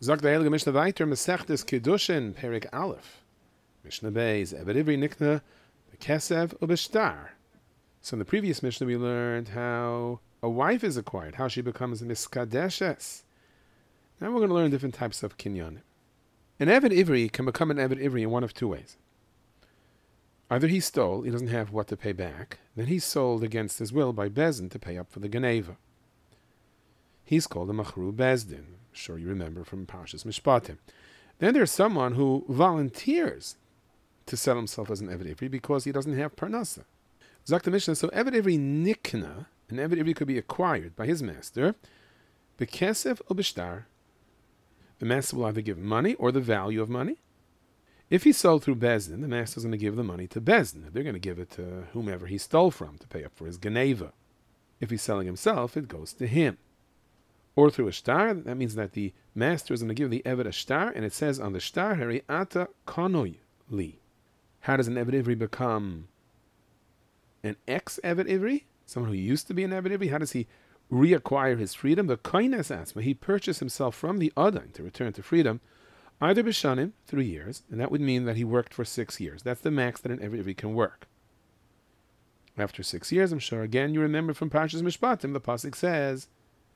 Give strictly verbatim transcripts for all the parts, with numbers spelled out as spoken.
Zok the Heilige Mishnah weiter, Masechtes Kiddushin, Perik Aleph. Mishnah Beis, Eved Ivri Nikna, Bekesev Ubeshtar. So in the previous Mishnah we learned how a wife is acquired, how she becomes Miskadeshes. Now we're going to learn different types of kinyan. An Eved Ivri can become an Eved Ivri in one of two ways. Either he stole, he doesn't have what to pay back, then he's sold against his will by Bezdin to pay up for the Geneva. He's called a Machru Bezdin. I'm sure you remember from Parshas Mishpatim. Then there's someone who volunteers to sell himself as an Eved Ivri because he doesn't have Parnasa. Zok the Mishnah, so Eved Ivri Nikna, an Eved Ivri could be acquired by his master, Bekesef or Bishtar. The master will either give money or the value of money. If he sold through Bezdin, the master is going to give the money to Bezdin. They're going to give it to whomever he stole from to pay up for his Geneva. If he's selling himself, it goes to him. Or through a shtar, that means that the master is going to give the Eved a shtar, and it says on the shtar, Heri ata konoy li. How does an Eved Ivri become an ex-Eved Ivri? Someone who used to be an Eved Ivri? How does he reacquire his freedom? The koines asma, he purchased himself from the Adain to return to freedom, either b'shanim, three years, and that would mean that he worked for six years. That's the max that an Eved Ivri can work. After six years, I'm sure, again, you remember from Parshas Mishpatim, the pasuk says,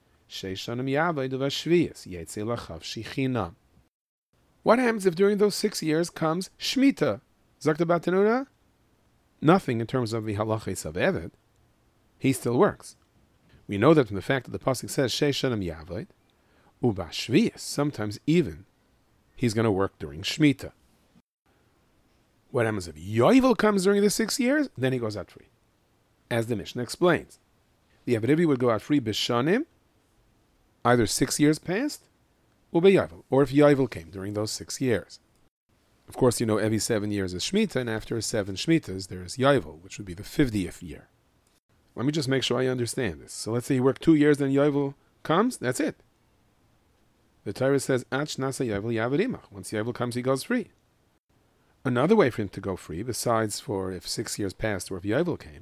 what happens if during those six years comes Shemitah? Zakta Batanuna? Nothing in terms of the halachas of Eved. He still works. We know that from the fact that the pasuk says Sheishanim Yavod, Uba Shviyas, sometimes even he's going to work during Shemitah. What happens if Yovel comes during the six years? Then he goes out free. As the Mishnah explains, the Eved Ivri would go out free b'shanim, either six years passed, or Yovel, or if Yovel came during those six years. Of course, you know, every seven years is Shemitah, and after seven Shemitahs, there is Yovel, which would be the fiftieth year. Let me just make sure I understand this. So let's say he worked two years, then Yovel comes, that's it. The Torah says, Ach nasa Yovel yavad imach. Once Yovel comes, he goes free. Another way for him to go free, besides for if six years passed or if Yovel came,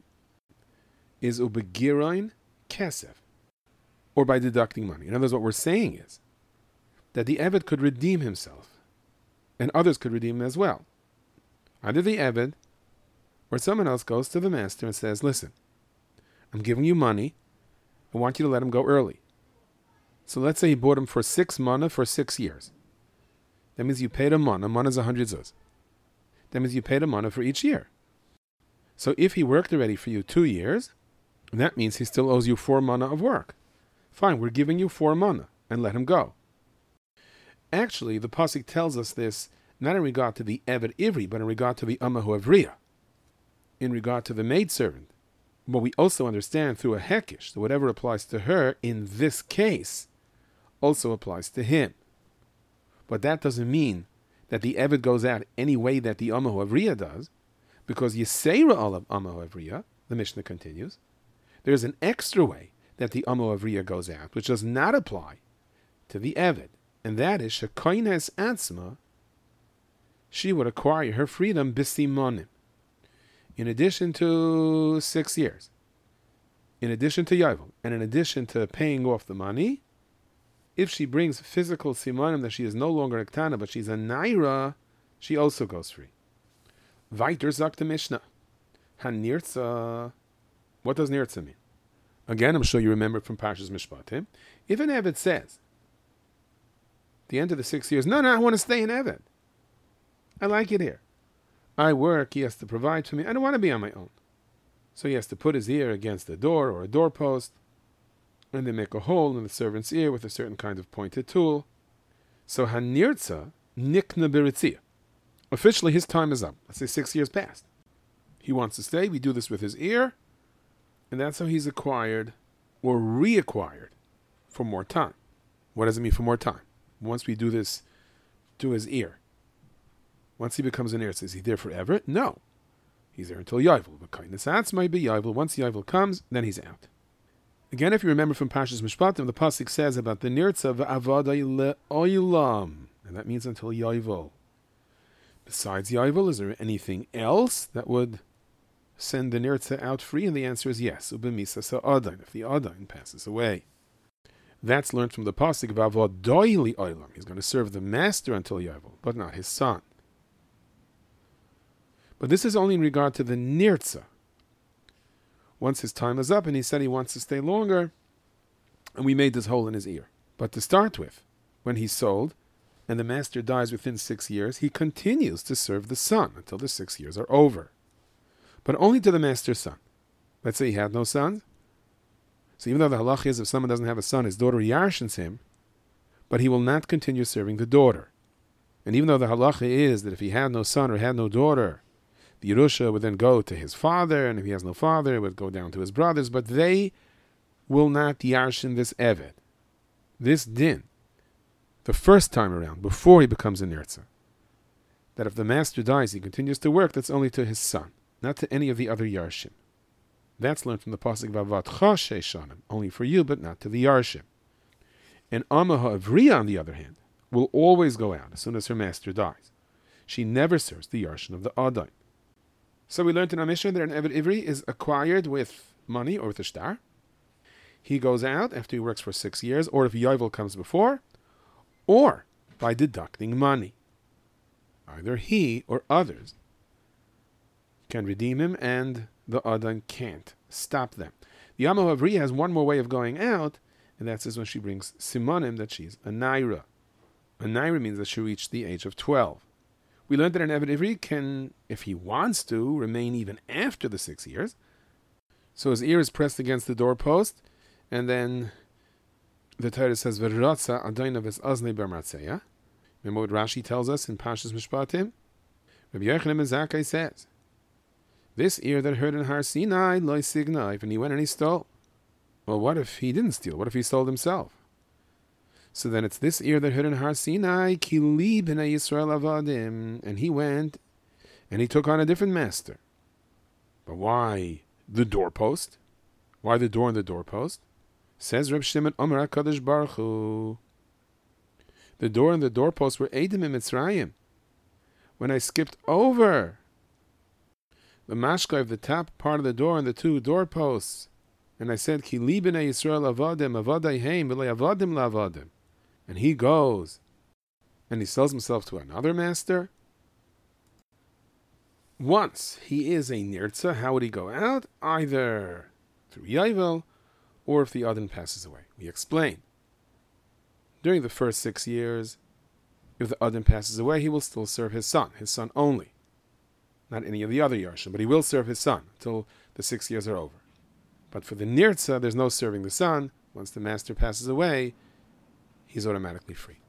is ubegiroin kesef, or by deducting money. In other words, what we're saying is that the Eved could redeem himself, and others could redeem him as well. Either the Eved or someone else goes to the master and says, listen, I'm giving you money. I want you to let him go early. So let's say he bought him for six mana for six years. That means you paid a mana. Mana is a hundred zuz. That means you paid a mana for each year. So if he worked already for you two years, that means he still owes you four mana of work. Fine, we're giving you four mana, and let him go. Actually, the pasuk tells us this not in regard to the Eved Ivri, but in regard to the Amahu Avriya, in regard to the maidservant. But we also understand through a hekish that whatever applies to her in this case also applies to him. But that doesn't mean that the Eved goes out any way that the Amahu Avriya does, because Yisera olav Amahu Avriya, the Mishnah continues, there's an extra way that the Amahu Avriya goes out, which does not apply to the Eved, and that is Shekoines Atzma, she would acquire her freedom bisimonim, in addition to six years, in addition to Yovel, and in addition to paying off the money. If she brings physical simonim that she is no longer a ktana, but she's a naira, she also goes free. Weiter sagt the Mishnah, Hanirtza. What does nirtza mean? Again, I'm sure you remember from Parshas Mishpatim. If an Eved says, at the end of the six years, no, no, I want to stay in Eved. I like it here. I work, he has to provide for me. I don't want to be on my own. So he has to put his ear against a door or a doorpost, and they make a hole in the servant's ear with a certain kind of pointed tool. So Hanirtza nikna beritzia. Officially, his time is up. Let's say six years passed. He wants to stay. We do this with his ear, and that's how he's acquired or reacquired for more time. What does it mean for more time? Once we do this to his ear, once he becomes an heir, is he there forever? No. He's there until Yovel. But kindness acts might be Yovel. Once Yovel comes, then he's out. Again, if you remember from Parshas Mishpatim, the pasuk says about the nirtza v'avadai le'olam, and that means until Yovel. Besides Yovel, is there anything else that would send the nirtza out free? And the answer is yes. Ubemisa sa'adain, if the adain passes away. That's learned from the pasuk of Avodah li olam. He's going to serve the master until Yovel, but not his son. But this is only in regard to the nirtza. Once his time is up and he said he wants to stay longer, and we made this hole in his ear. But to start with, when he's sold, and the master dies within six years, he continues to serve the son until the six years are over. But only to the master's son. Let's say he had no sons. So even though the halach is if someone doesn't have a son, his daughter yarshins him, but he will not continue serving the daughter. And even though the halacha is that if he had no son or had no daughter, the Yerusha would then go to his father, and if he has no father, it would go down to his brothers, but they will not yarshin this eved, this din, the first time around, before he becomes a nirtza. That if the master dies, he continues to work, that's only to his son, not to any of the other yarshim. That's learned from the pasuk Vavatcha sheishanim, only for you, but not to the yarshim. And Amaha Avriya, on the other hand, will always go out as soon as her master dies. She never serves the yarshin of the Adai. So we learned in our Mishnah that an Eved Ivri is acquired with money or with a shtar. He goes out after he works for six years, or if Yovel comes before, or by deducting money. Either he or others can redeem him, and the Adon can't stop them. The Amahu Avriya has one more way of going out, and that's when she brings Simonim that she's a Naira. A Naira means that she reached the age of twelve. We learned that an Eved Ivri can, if he wants to, remain even after the six years. So his ear is pressed against the doorpost, and then the Torah says, V'ratza adayna v'aznei b'martzeya. Remember what Rashi tells us in Pashas Mishpatim? Rabbi Yochanan ben Zakkai says, this ear that heard in Har Sinai, loy signai, and he went and he stole. Well, what if he didn't steal? What if he stole himself? So then it's this ear that heard in Har Sinai, Kili b'nei Yisrael avadim, and he went and he took on a different master. But why the doorpost? Why the door and the doorpost? Says Reb Shimon Omer HaKadosh Baruch Hu, the door and the doorpost were Eidim in Mitzrayim. When I skipped over the mashka of the top part of the door and the two doorposts, and I said, Ki li b'nei Yisrael avadim, avadai heim, v'lei avadim la'avadim. And he goes, and he sells himself to another master. Once he is a nirtza, how would he go out? Either through Yovel, or if the Adon passes away. We explain. During the first six years, if the Adon passes away, he will still serve his son, his son only. Not any of the other Yarshim, but he will serve his son until the six years are over. But for the Nirtza, there's no serving the son. Once the master passes away, he's automatically free.